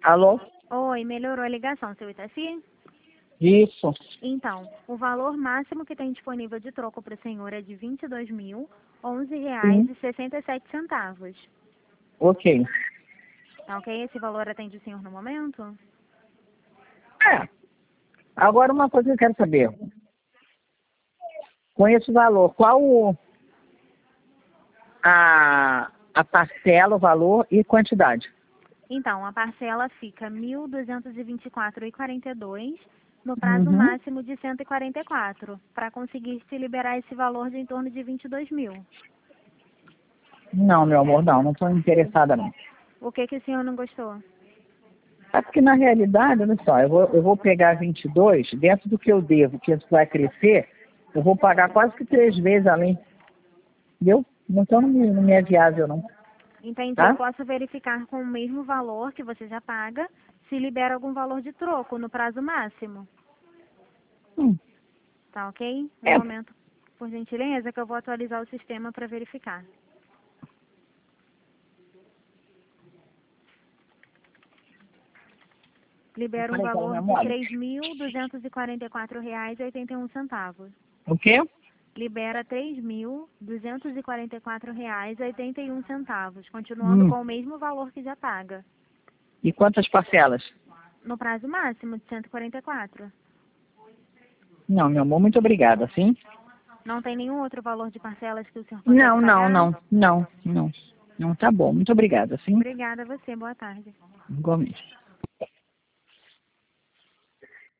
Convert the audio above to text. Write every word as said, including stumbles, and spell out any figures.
Alô? Oi, melhorou a ligação, seu Itaci? Isso. Então, o valor máximo que tem disponível de troco para o senhor é de vinte e dois mil, onze reais Sim. e sessenta e sete centavos. Ok. Tá ok? Esse valor atende o senhor no momento? É. Agora uma coisa que eu quero saber. Com esse valor, qual o, a, a parcela, o valor e quantidade? Então, a parcela fica mil duzentos e vinte e quatro reais e quarenta e dois centavos no prazo Uhum. máximo de cento e quarenta e quatro, para conseguir se liberar esse valor de em torno de vinte e dois mil. Não, meu amor, não. Não estou interessada, não. O que que o senhor não gostou? É porque, na realidade, olha só, eu vou, eu vou pegar vinte e dois, dentro do que eu devo, que isso vai crescer, eu vou pagar quase que três vezes além. Entendeu? Então não me, não me é viável, não. Entendi. Eu Tá? posso verificar com o mesmo valor que você já paga, se libera algum valor de troco no prazo máximo. Hum. Tá ok? Um É. momento, por gentileza, que eu vou atualizar o sistema para verificar. Libera um Falei pela valor de memória. três mil duzentos e quarenta e quatro reais e oitenta e um centavos. O quê? Libera três mil duzentos e quarenta e quatro reais e oitenta e um centavos, continuando Hum. com o mesmo valor que já paga, E quantas parcelas? no prazo máximo de cento e quarenta e quatro. Não, meu amor, muito obrigada, sim? Não tem nenhum outro valor de parcelas que o senhor consegue Não, não, pagar? não, não, não. Não, tá bom. Muito obrigada, sim? Obrigada a você. Boa tarde. Igualmente.